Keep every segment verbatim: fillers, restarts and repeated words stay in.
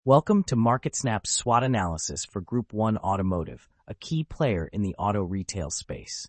Welcome to MarketSnap's SWOT analysis for Group one Automotive, a key player in the auto retail space.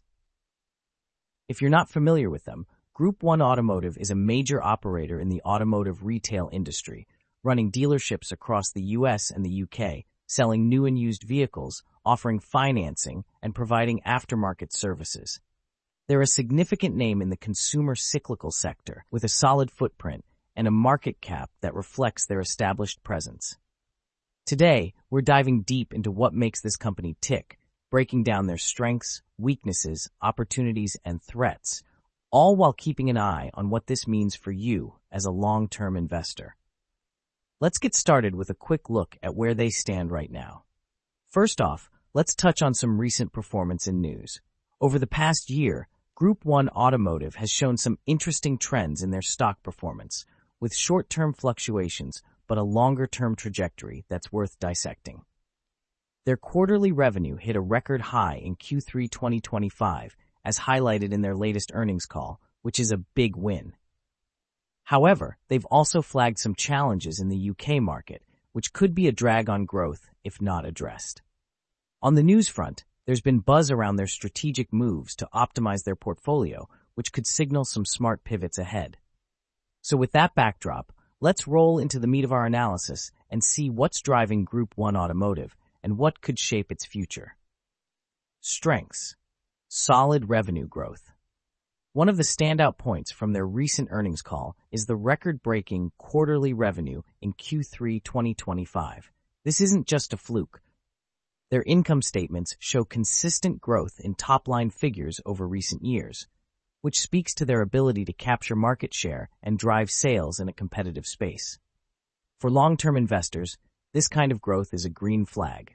If you're not familiar with them, Group one Automotive is a major operator in the automotive retail industry, running dealerships across the U S and the U K, selling new and used vehicles, offering financing, and providing aftermarket services. They're a significant name in the consumer cyclical sector, with a solid footprint and a market cap that reflects their established presence. Today, we're diving deep into what makes this company tick, breaking down their strengths, weaknesses, opportunities, and threats, all while keeping an eye on what this means for you as a long-term investor. Let's get started with a quick look at where they stand right now. First off, let's touch on some recent performance and news. Over the past year, Group one Automotive has shown some interesting trends in their stock performance, with short-term fluctuations but a longer-term trajectory that's worth dissecting. Their quarterly revenue hit a record high in Q three twenty twenty-five, as highlighted in their latest earnings call, which is a big win. However, they've also flagged some challenges in the U K market, which could be a drag on growth if not addressed. On the news front, there's been buzz around their strategic moves to optimize their portfolio, which could signal some smart pivots ahead. So with that backdrop, let's roll into the meat of our analysis and see what's driving Group one Automotive and what could shape its future. Strengths. Solid revenue growth. One of the standout points from their recent earnings call is the record-breaking quarterly revenue in Q three twenty twenty-five. This isn't just a fluke. Their income statements show consistent growth in top-line figures over recent years, which speaks to their ability to capture market share and drive sales in a competitive space. For long-term investors, this kind of growth is a green flag.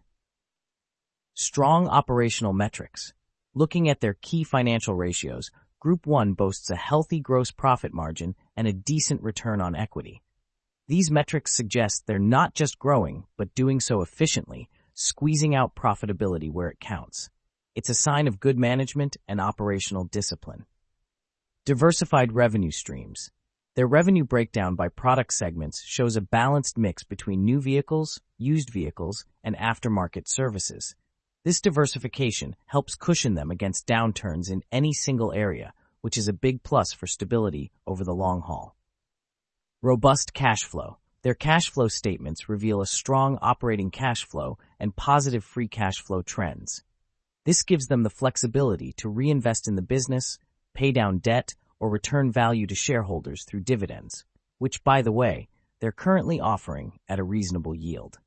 Strong operational metrics. Looking at their key financial ratios, Group one boasts a healthy gross profit margin and a decent return on equity. These metrics suggest they're not just growing, but doing so efficiently, squeezing out profitability where it counts. It's a sign of good management and operational discipline. Diversified revenue streams. Their revenue breakdown by product segments shows a balanced mix between new vehicles, used vehicles, and aftermarket services. This diversification helps cushion them against downturns in any single area, which is a big plus for stability over the long haul. Robust cash flow. Their cash flow statements reveal a strong operating cash flow and positive free cash flow trends. This gives them the flexibility to reinvest in the business, pay down debt, or return value to shareholders through dividends, which, by the way, they're currently offering at a reasonable yield.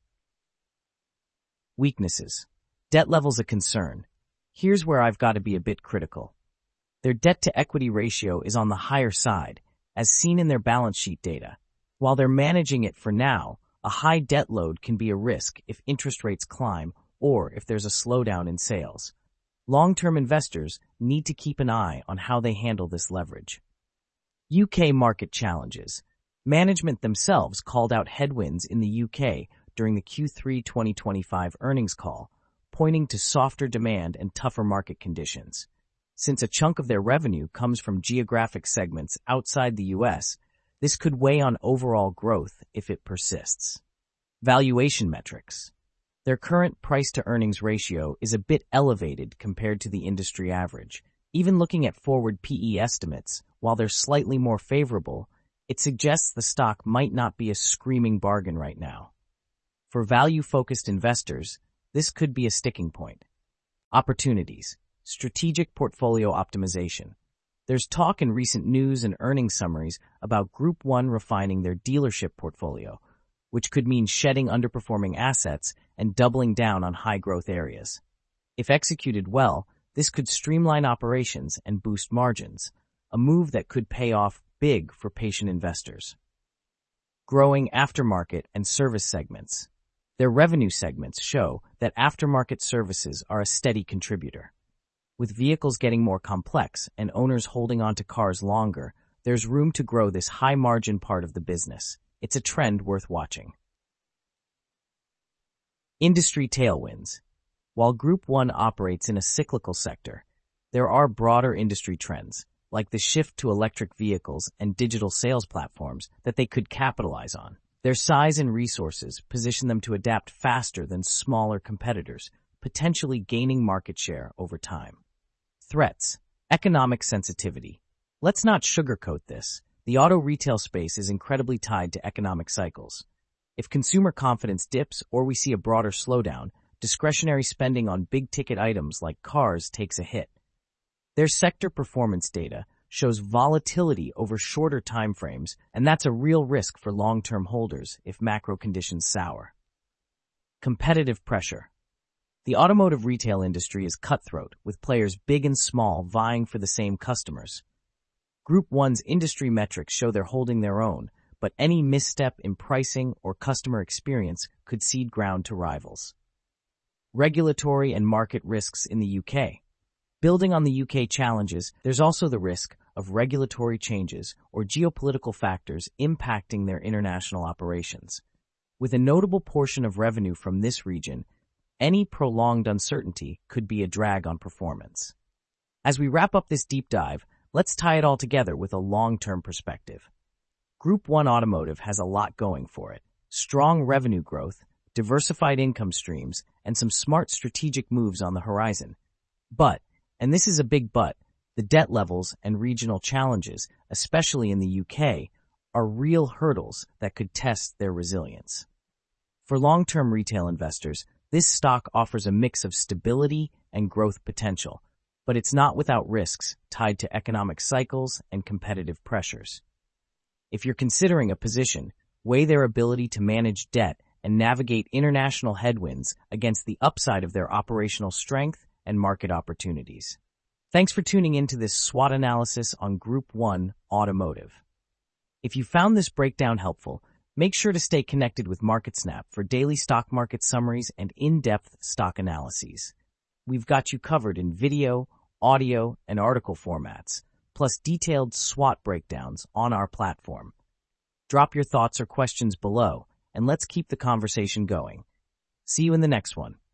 Weaknesses. Debt level's a concern. Here's where I've got to be a bit critical. Their debt-to-equity ratio is on the higher side, as seen in their balance sheet data. While they're managing it for now, a high debt load can be a risk if interest rates climb or if there's a slowdown in sales. Long-term investors need to keep an eye on how they handle this leverage. U K market challenges. Management themselves called out headwinds in the U K during the Q three twenty twenty-five earnings call, pointing to softer demand and tougher market conditions. Since a chunk of their revenue comes from geographic segments outside the U S, this could weigh on overall growth if it persists. Valuation metrics. Their current price-to-earnings ratio is a bit elevated compared to the industry average. Even looking at forward P E estimates, while they're slightly more favorable, it suggests the stock might not be a screaming bargain right now. For value-focused investors, this could be a sticking point. Opportunities. Strategic portfolio optimization. There's talk in recent news and earnings summaries about Group one refining their dealership portfolio, which could mean shedding underperforming assets and doubling down on high-growth areas. If executed well, this could streamline operations and boost margins, a move that could pay off big for patient investors. Growing aftermarket and service segments. Their revenue segments show that aftermarket services are a steady contributor. With vehicles getting more complex and owners holding on to cars longer, there's room to grow this high-margin part of the business. It's a trend worth watching. Industry tailwinds. While Group one operates in a cyclical sector, there are broader industry trends, like the shift to electric vehicles and digital sales platforms, that they could capitalize on. Their size and resources position them to adapt faster than smaller competitors, potentially gaining market share over time. Threats. Economic sensitivity. Let's not sugarcoat this. The auto retail space is incredibly tied to economic cycles. If consumer confidence dips or we see a broader slowdown, discretionary spending on big-ticket items like cars takes a hit. Their sector performance data shows volatility over shorter timeframes, and that's a real risk for long-term holders if macro conditions sour. Competitive pressure. The automotive retail industry is cutthroat, with players big and small vying for the same customers. Group one's industry metrics show they're holding their own, but any misstep in pricing or customer experience could cede ground to rivals. Regulatory and market risks in the U K. Building on the U K challenges, there's also the risk of regulatory changes or geopolitical factors impacting their international operations. With a notable portion of revenue from this region, any prolonged uncertainty could be a drag on performance. As we wrap up this deep dive, let's tie it all together with a long-term perspective. Group one Automotive has a lot going for it. Strong revenue growth, diversified income streams, and some smart strategic moves on the horizon. But, and this is a big but, the debt levels and regional challenges, especially in the U K, are real hurdles that could test their resilience. For long-term retail investors, this stock offers a mix of stability and growth potential, but it's not without risks tied to economic cycles and competitive pressures. If you're considering a position, weigh their ability to manage debt and navigate international headwinds against the upside of their operational strength and market opportunities. Thanks for tuning in to this SWOT analysis on Group one Automotive. If you found this breakdown helpful, make sure to stay connected with MarketSnap for daily stock market summaries and in-depth stock analyses. We've got you covered in video, audio, and article formats, plus detailed SWOT breakdowns on our platform. Drop your thoughts or questions below, and let's keep the conversation going. See you in the next one.